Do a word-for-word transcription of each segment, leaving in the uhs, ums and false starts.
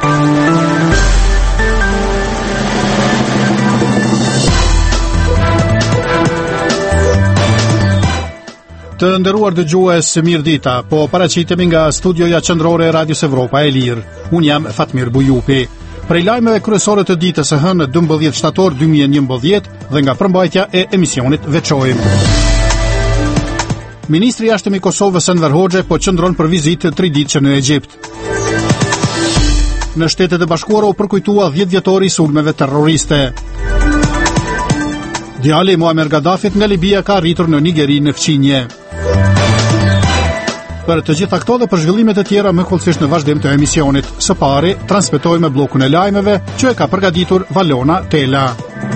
Të nderuar dëgjues, mirëdita, po paraqitemi nga studioja qendrore e Radios Evropa e Lirë. Unë jam Fatmir Bujupi. Prej lajmeve kryesore të ditës së hënë dymbëdhjetë shtator dy mijë e njëmbëdhjetë dhe nga përmbajtja e emisionit veçojmë. Ministri i jashtëm i Kosovës Enver Hoxha po qëndron për vizitë triditëshe në Egjipt. Në Shtetet e Bashkuara u përkujtua dhjetë vjetori i sulmeve terroriste. Djali i Muammar Gaddafit nga Libia ka arritur në Nigeri në fqinje. Për të gjitha këto dhe për zhvillimet e tjera më kollësisht në vazhdim të emisionit. Së pari, transmetojmë bllokun e lajmeve që e ka përgatitur Valona Tela.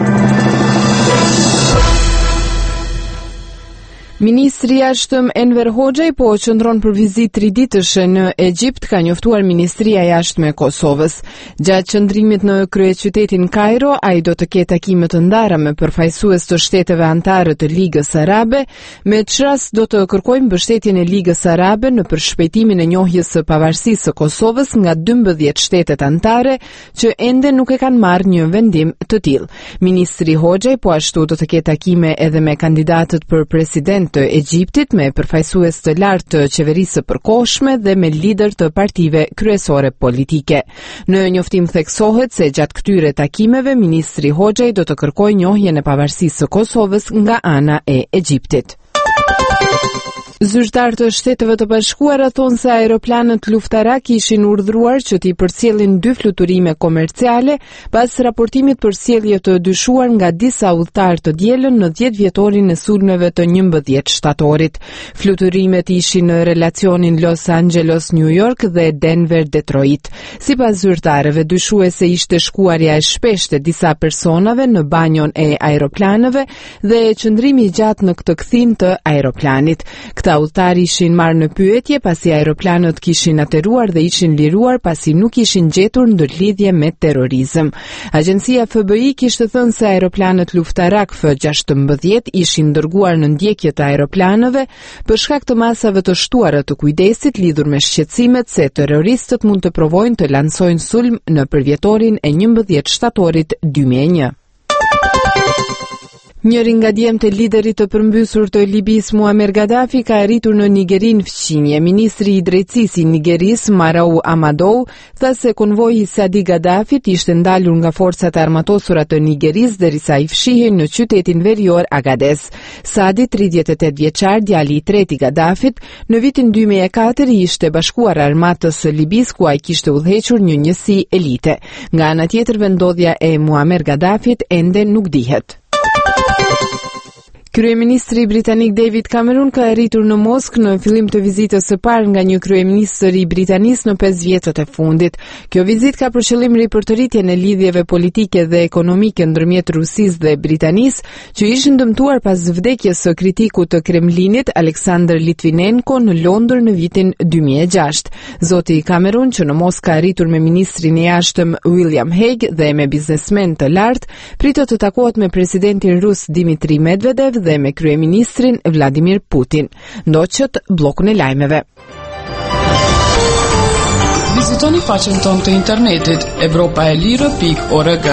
Ministri i jashtëm Enver Hoxha po qëndron për vizitë triditëshe në Egjipt, ka njoftuar Ministria e Jashtme e Kosovës. Gjatë qëndrimit në kryeqytetin Kairo, ai do të ketë takime të ndara me përfaqësues të shteteve anëtare të Ligës Arabe, me çrast do të kërkojnë mbështetjen e Ligës Arabe në përshpejtimin e njohjes së pavarësisë së Kosovës nga dymbëdhjetë shtetet anëtare që ende nuk e kanë marrë një vendim të tillë. Ministri Hoxha po ashtu do të ketë takime edhe me kandidatët për president të Egjiptit, me përfaqësues të lartë të qeverisë së përkohshme dhe me lider të partive kryesore politike. Në njoftim theksohet se gjatë këtyre takimeve ministri Hoxha do të kërkojë njohjen e pavarësisë së Kosovës nga ana e Egjiptit. Zyrtarët e Shteteve të Bashkuara thonë se aeroplanët luftarak ishin urdhëruar që t'i përcjellin dy fluturime komerciale pas raportimit për sjellje të dyshuar nga disa udhëtar të dielën në dhjetë vjetorin e sulmeve të njëmbëdhjetë shtatorit. Fluturimet ishin në relacionin Los Angeles-New York dhe Denver-Detroit. Sipas zyrtarëve, dyshuese ishte shkuarja e shpeshtë e disa personave në banjon e aeroplanëve dhe qëndrimi i gjatë në këtë kthim të aeroplanit. Këta udhëtar ishin marrë në pyetje pasi aeroplanët kishin ateruar dhe ishin liruar pasi nuk ishin gjetur ndërlidhje me terrorizëm. Agjencia F B I kishte thënë se aeroplanët luftarak F gjashtëmbëdhjetë ishin dërguar në ndjekje të aeroplanëve për shkak të masave të shtuara të kujdesit lidhur me shqetësimet se terroristët mund të provojnë të lansojnë sulm në përvjetorin e njëmbëdhjetë shtatorit dy mijë e një. Njëri nga djemtë e liderit të përmbysur të Libis Muammar Gaddafi ka arritur në Nigeri në fqinje. Ministri i drejtësisë i Nigeris, Marau Amadou, tha se konvoji i Sadi Gaddafit ishte ndalur nga forcat armatosura të Nigeris derisa i fshihen në qytetin verior Agadez. Sadi, tridhjetë e tetë vjeçar, djali i tretë i Gaddafit, në vitin dy mijë e katër i ishte bashkuar armatës së Libis ku ai kishte udhëhequr një njësi elite. Nga ana tjetër, vendodhja e Muammar Gaddafit ende nuk dihet. Kryeministri britanik David Cameron ka arritur në Moskë në fillim të vizitës së parë nga një kryeministër i Britanisë në pesë vjetët e fundit. Kjo vizitë ka për qëllim ripërtëritjen e lidhjeve politike dhe ekonomike ndërmjet Rusisë dhe Britanisë, që ishin dëmtuar pas vdekjes së kritikut të Kremlinit Aleksandr Litvinenko në Londër në vitin dy mijë e gjashtë. Zoti Cameron, që në Moskë ka arritur me ministrin e jashtëm William Hague dhe me biznesmen të lartë, pritet të takohet me presidentin rus Dmitri Medvedev dhe me kryeministrin Vladimir Putin. Ndoqët bllokun e lajmeve. Vizitoni faqen tonë të internetit evropa e lirë pikë org.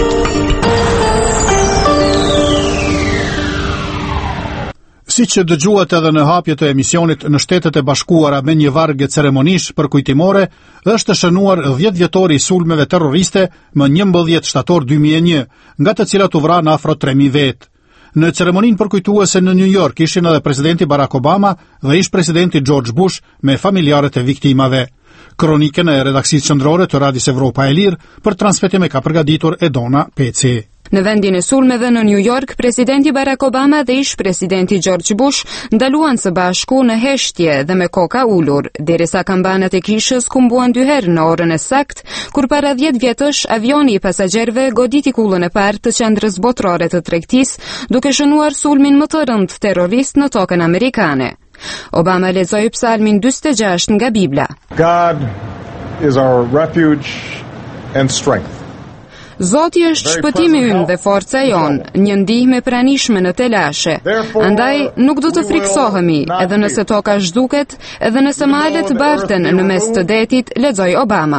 Si që dëgjuat edhe në hapje të emisionit, në Shtetet e Bashkuara me një vargje ceremonish përkujtimore, është shënuar dhjetë vjetori i sulmeve terroriste më njëmbëdhjetë shtator dy mijë e një, nga të cilat u vranë afro tre mijë vetë. Në ceremoninë përkujtuese në New York ishin edhe presidenti Barack Obama dhe ish presidenti George Bush me familjarët e viktimave. Kronikën e redaksisë qendrore të Radios Evropa e Lirë për transmetim e ka përgatitur Edona Peci. Në vendin e sulmeve në New York, presidenti Barack Obama dhe ish presidenti George Bush ndaluan së bashku në heshtje dhe me koka ulur, derisa kambanat e kishës kumbuan dy herë në orën e saktë, kur para dhjetë vjetësh avioni i pasagjerëve goditi kullën e parë të qendrës botërore të tregtisë, duke shënuar sulmin më të rëndë terrorist në tokën amerikane. Obama lexoi Psalmin dyzet e gjashtë nga Bibla. God is our refuge and strength. Zoti është shpëtimi ynë dhe forca jonë, një ndihmë e pranishme në telashe. Andaj nuk do të friksohemi, edhe nëse toka zhduket, edhe nëse malet barten në mes të detit, lexoi Obama.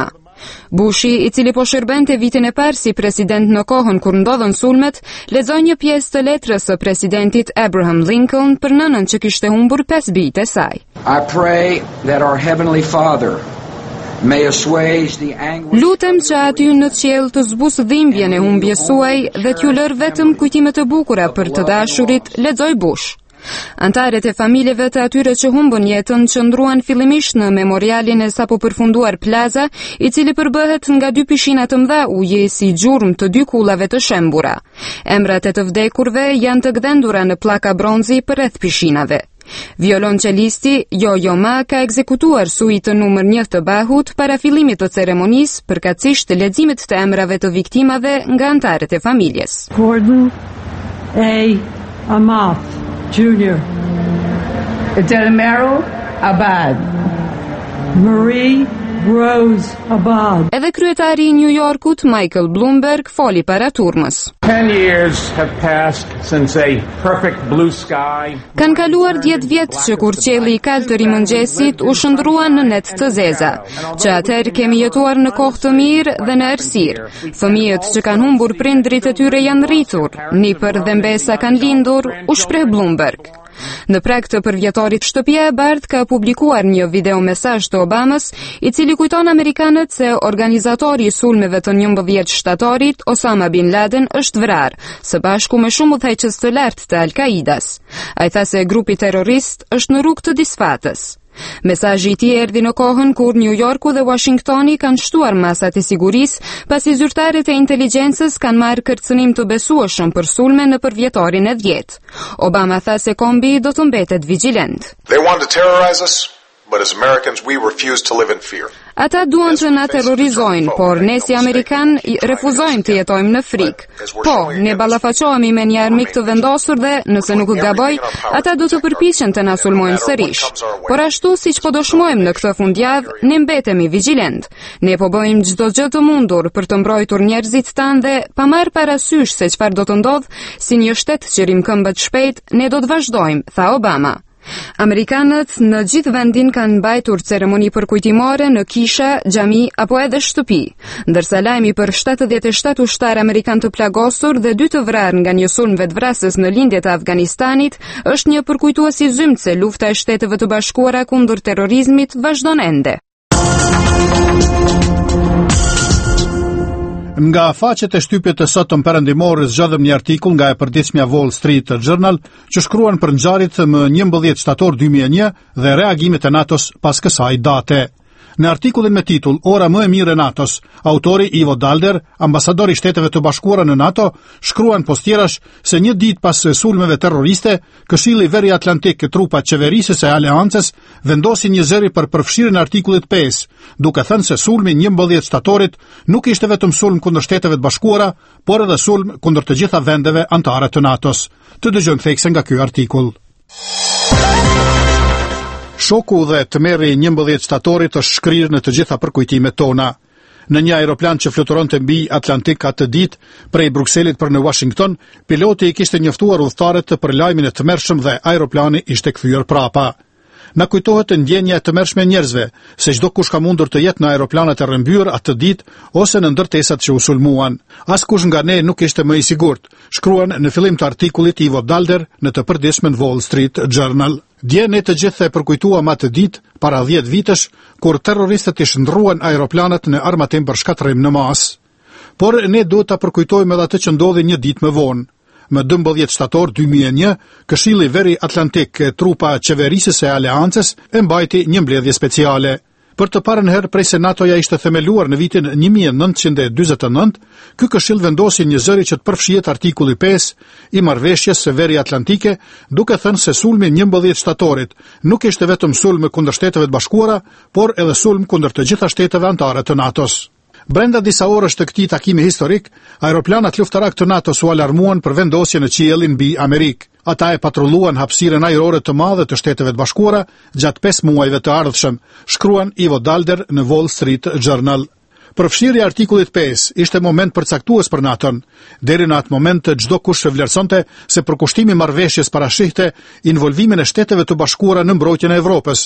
Bushi, i cili po shërbente vitin e parë si president në kohën kur ndodhen sulmet, lexoi një pjesë të letrës së presidentit Abraham Lincoln për nënën që kishte humbur pesë bijtë e saj. I pray that our heavenly Father may assuage the anguish. Lutem që aty në qiell të zbusë dhimbjen e humbjes suaj dhe t'ju lër vetëm kujtime të bukura për të dashurit, lexoi Bush. Antarët e familjeve të atyre që humbën jetën qëndruan fillimisht në memorialin e sapo përfunduar Plaza, i cili përbëhet nga dy pishina të mëdha uje si gjurmë të dy kullave të shembura. Emrat e të vdekurve janë të gdhendura në pllaka bronzi përreth pishinave. Violonçelisti Yo-Yo Ma ka ekzekutuar suitën numër një të Bahut para fillimit të ceremonisë, përkatësisht të leximit të emrave të viktimave nga antarët e familjes. Gordon A. Amath Junior Delamero Abad, Marie Rose Abad. Edhe kryetari i New Yorkut, Michael Bloomberg, foli para turmës. Ten years have passed since a perfect blue sky. Kanë kaluar dhjetë vjet që kur qielli i kaltër i mëngjesit u shndrua në net të zeza, që atëherë kemi jetuar në kohë të mirë dhe në errësirë. Fëmijët që kanë humbur prindrit e tyre janë rritur, nipër dhe mbesa kanë lindur, u shpreh Bloomberg. Në prag të përvjetorit, Shtëpia e Bardhë ka publikuar një video mesazh të Obamës, i cili kujton amerikanët se organizatori i sulmeve të njëmbëdhjetë shtatorit, Osama Bin Laden, është vrarë, së bashku me shumë udhëheqës të lartë të Al-Qaidas. Ai tha se grupi terrorist është në rrugë të disfatës. Mesazhi i tij erdhi në kohën kur New Yorku dhe Washingtoni kanë shtuar masat e sigurisë, pasi zyrtarët e inteligjencës kanë marrë kërcënim të besueshëm për sulme në përvjetorin e dhjetë. Obama tha se kombi do të mbetet vigjilent. They want to terrorize us, but as Americans we refuse to live in fear. Ata duan të na terrorizojnë, por ne si Amerikan refuzojmë të jetojmë në frikë. Po, ne ballafaqohemi me një armik të vendosur dhe, nëse nuk gaboj, ata do të përpiqen të na sulmojnë sërish. Por ashtu siç po dëshmojmë në këtë fundjavë, ne mbetemi vigjilent. Ne po bëjmë çdo gjë të mundur për të mbrojtur njerëzit tanë dhe pa marrë parasysh se çfarë do të ndodh, si një shtet që rimkëmbet shpejt, ne do të vazhdojmë, tha Obama. Amerikanët në gjithë vendin kanë mbajtur ceremoni përkujtimore në kisha, xhami apo edhe shtëpi, ndërsa lajmi për shtatëdhjetë e shtatë ushtar amerikan të plagosur dhe dy të vrarë nga një sulm vetvrasës në lindjet e Afganistanit është një përkujtues i zymt se lufta e Shteteve të Bashkuara kundër terrorizmit vazhdon ende. Nga faqet e shtypjet të sotëm perëndimore zgjodhëm një artikull nga e përditshmja Wall Street Journal që shkruan për ngjarjet më njëmbëdhjetë shtator dy mijë e një dhe reagimet e NATO-s pas kësaj date. Në artikullin me titull Ora më e mirë e NATO-s, autori Ivo Dalder, ambasador i Shteteve të Bashkuara në NATO, shkruan postjerash se një ditë pas sulmeve terroriste, Këshilli Veri Atlantik, trupat qeverisës e aleancës vendosi një zëri për përfshirjen e artikullit pesë, duke thënë se sulmi njëmbëdhjetë shtatorit nuk ishte vetëm sulm kundër Shteteve të Bashkuara, por edhe sulm kundër të gjitha vendeve anëtare të NATO-s. Të dëgjojmë thekse nga ky artikull. Shoku dhe tmerri i njëmbëdhjetë shtatorit është shkrirë në të gjitha përkujtimet tona. Në një aeroplan që fluturonte mbi Atlantik atë ditë, prej Brukselit për në Washington, piloti i kishte njoftuar udhëtarët për lajmin e tmerrshëm dhe aeroplani ishte kthyer prapa. Na kujtohet ndjenja e tmerrshme e njerëzve, se çdo kush ka mundur të jetë në aeroplanet e rrëmbyer atë ditë ose në ndërtesat që u sulmuan. Askush nga ne nuk ishte më i sigurt, shkruan në fillim të artikullit Ivo Dalder në të përditshmën Wall Street Journal. Dje ne të gjithë e përkujtuam atë ditë, para dhjetë vitesh, kur terroristët i shndruan aeroplanët në armatim për shkatërrim në masë. Por ne duhet ta përkujtojmë edhe atë që ndodhi një ditë më vonë. Më dymbëdhjetë shtator dy mijë e një, Këshilli Veri Atlantik, trupa qeverisës e aleancës, e mbajti një mbledhje speciale. Për të parën herë prej se NATO-ja ishte themeluar në vitin një mijë nëntëqind e dyzet e nëntë, ky këshill vendosi një zëri që të përfshihet artikulli pesë i marrëveshjes së Veri Atlantike, duke thënë se sulmi njëmbëdhjetë shtatorit nuk ishte vetëm sulm kundër Shteteve të Bashkuara, por edhe sulm kundër të gjitha shteteve anëtare të NATO-s. Brenda disa orësh të këtij takimi historik, aeroplanat luftarak të NATO-s u alarmuan për vendosje në qiellin mbi Amerikë. Ata e patrulluan hapësirën ajrore të madhe të Shteteve të Bashkuara gjatë pesë muajve të ardhshëm, shkruan Ivo Dalder në Wall Street Journal. Përfshirja e artikullit pesë ishte moment përcaktues për NATO-n. Deri në atë moment çdo kush vlerësonte se përkushtimi i marrëveshjes parashihte involvimin e Shteteve të Bashkuara në mbrojtjen e Evropës.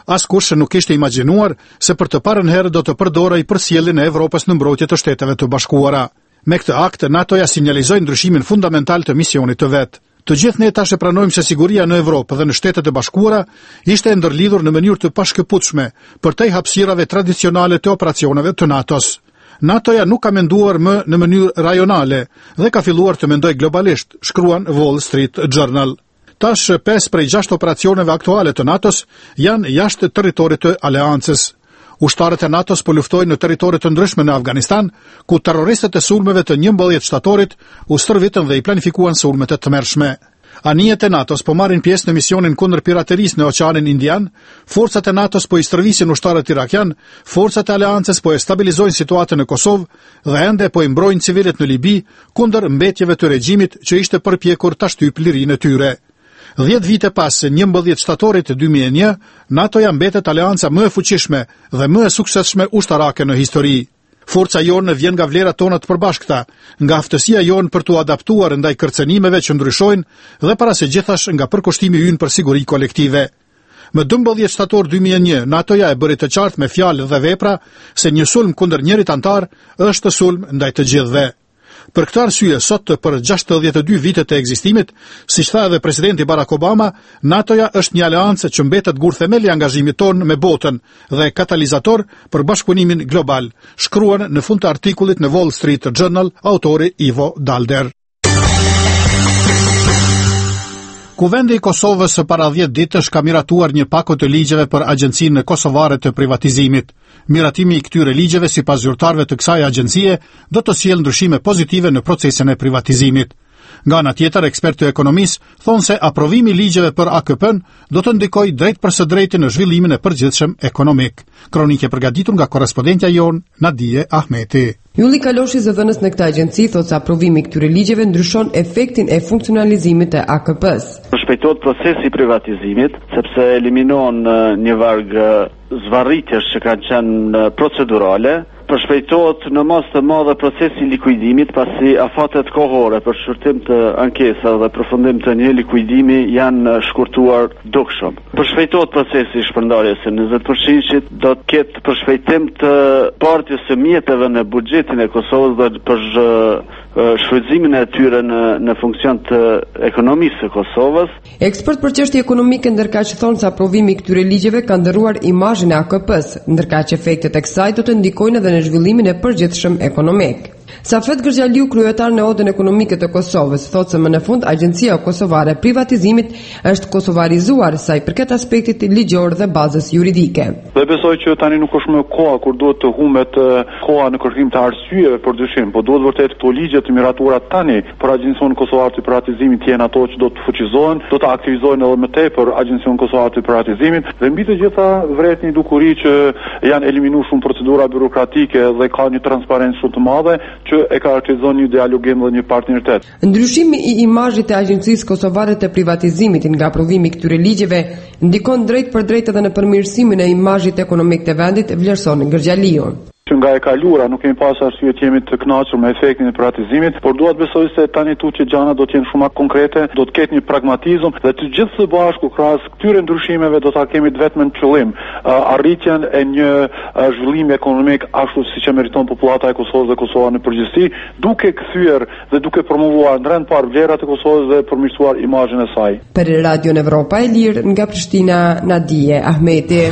Askush nuk ishte imagjinuar se për të parën herë do të përdorej për sjelljen e Evropës në mbrojtje të Shteteve të Bashkuara. Me këtë akt, NATO-ja sinjalizoi ndryshimin fundamental të misionit të vet. Të gjithë ne tash e pranojmë se siguria në Evropë dhe në Shtetet e Bashkuara ishte e ndërlidhur në mënyrë të pashkëputshme përtej hapësirave tradicionale të operacioneve të NATO-s. NATO-ja nuk ka menduar më në mënyrë rajonale dhe ka filluar të mendoj globalisht, shkruan Wall Street Journal. Tash pesë prej gjashtë operacioneve aktuale të NATO-s janë jashtë territorit të aleancës. Ushtarët e NATO-s po luftojnë në territoret të ndryshme në Afganistan, ku terroristët e sulmeve të njëmbëdhjetë shtatorit u stërvitën dhe i planifikuan sulmet e tmerrshme. Anijet e NATO-s po marrin pjesë në misionin kundër piraterisë në Oqeanin Indian, forcat e NATO-s po i stërvisin ushtarët irakian, forcat e aleancës po e stabilizojnë situatën në Kosovë dhe ende po i mbrojnë civilet në Libi kundër mbetjeve të regjimit që ishte përpjekur ta shtyp lirinë e tyre. Dhjetë vite pas se njëmbëdhjetë shtatorit të dy mijë e një, NATO-ja mbetet aleanca më e fuqishme dhe më e suksesshme ushtarake në histori. Forca jonë vjen nga vlerat tona të përbashkëta, nga aftësia jonë për të adaptuar ndaj kërcenimeve që ndryshojnë dhe para se gjithash nga përkushtimi ynë për siguri kolektive. Më dymbëdhjetë shtator dy mijë e një, NATO-ja e bëri të qartë me fjalë dhe vepra se një sulm kundër njërit antar është sulm ndaj të gjithëve. Për këtë arsye, sot për gjashtëdhjetë e dy vitet e ekzistimit, siç tha edhe presidenti Barack Obama, NATO-ja është një aleancë që mbetet gur themeli i angazhimit ton me botën dhe katalizator për bashkëpunimin global, shkruan në fund të artikullit në Wall Street Journal autori Ivo Dalder. Kuvendi i Kosovës para dhjetë ditësh ka miratuar një pako të ligjeve për Agjencinë Kosovare të Privatizimit. Miratimi i këtyre ligjeve sipas zyrtarëve të kësaj agjencie do të sjellë ndryshime pozitive në procesin e privatizimit. Nga ana tjetër, ekspertë të ekonomisë thonë se aprovimi i ligjeve për A K P-n do të ndikojë drejt për së drejti në zhvillimin e përgjithshëm ekonomik. Kronikë e përgatitur nga korrespondentja jon Nadije Ahmeti. Julli Kaloshi, zëdhënës në këtë agjenci, thotë se aprovimi i këtyre ligjeve ndryshon efektin e funksionalizimit të A K P-s. Përshpejtohet procesi i privatizimit, sepse eliminohen një varg zvarritjesh që kanë qenë procedurale. Përshpejtohet në mas të madhe procesi i likuidimit, pasi afatet kohore për shkurtim të ankesa dhe përfundim të një likuidimi janë shkurtuar dukshëm. Përshpejtohet procesi i shpërndarjes së njëzet përqind do të ketë përshpejtim të partjes së mjeteve në buxhetin e Kosovës dhe për shfrytëzimin e tyre në në funksion të ekonomisë së Kosovës. Ekspert për çështje ekonomike ndërkaq thonë se aprovimi i këtyre ligjeve ka ndërruar imazhin e A K P-s, ndërkaq efektet e kësaj do të ndikojnë edhe në zhvillimin e përgjithshëm ekonomik. Safet Gërgjaliu, kryetar në Odën Ekonomike të Kosovës, thotë se më në fund Agjencia Kosovare e Privatizimit është kosovarizuar sa i përket aspektit ligjor dhe bazës juridike. Dhe besoj që tani nuk është më koha kur duhet të humbet koha në kërkim të arsyeve për dyshim, por duhet vërtet këto ligje të miratuara tani për Agjencion Kosovare të Privatizimit të jenë ato që do të fuqizohen, do të aktivizohen edhe më tepër Agjencion Kosovare të Privatizimit dhe mbi të gjitha vret një dukuri që janë eliminuar shumë procedura burokratike dhe ka një transparencë shumë të madhe që e karakterizon një dialogim dhe një partneritet. Ndryshimi i imazhit të Agjencisë Kosovare të Privatizimit nga aprovimi i këtyre ligjeve ndikon drejt për drejt edhe në përmirësimin e imazhit ekonomik të vendit, vlerëson Gërgjaliu. Që nga e kalura nuk kemi pas arsye të jemi të kënaqur me efektin e privatizimit, por dua të besoj se tani tu që gjana do të jenë shumë më konkrete, do të ketë një pragmatizëm dhe të gjithë së bashku krahas këtyre ndryshimeve do ta kemi vetëm në qëllim uh, arritjen e një uh, zhvillimi ekonomik ashtu siç e meriton popullata e Kosovës dhe Kosova në përgjithësi, duke kthyer dhe duke promovuar në rend par vlerat e Kosovës dhe përmirësuar imazhin e saj. Për Radio Evropa e Lirë nga Prishtina, Nadije Ahmeti.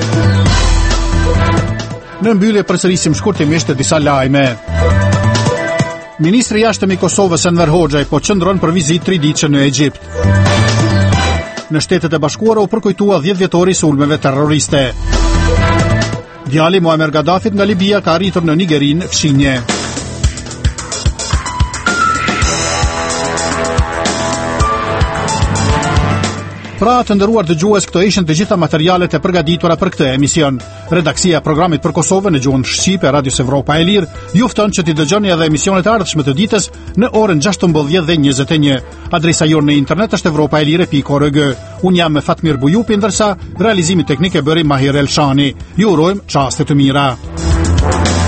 Në mbyllje përsërisim shkurtimisht disa lajme. Ministri i jashtëm i Kosovës Enver Hoxha po qëndron për vizitë triditëshe në Egjipt. Në Shtetet e Bashkuara u përkujtua dhjetë vjetori i sulmeve terroriste. Djali Muammar Gaddafit nga Libia ka arritur në Nigerin fshinje. Pra të nderuar dëgjues, këto ishin të gjitha materialet e përgatitura për këtë emision. Redaksia e programit për Kosovën në gjuhën shqipe Radios Evropa e Lirë ju fton që t'i dëgjoni edhe emisionet e ardhshme të ditës në orën gjashtëmbëdhjetë dhe njëzet e një. Adresa jonë në internet është evropaelire pikë org. Unë jam me Fatmir Bujupi, ndërsa realizimi teknik e bëri Mahir Elshani. Ju urojmë çaste të mira.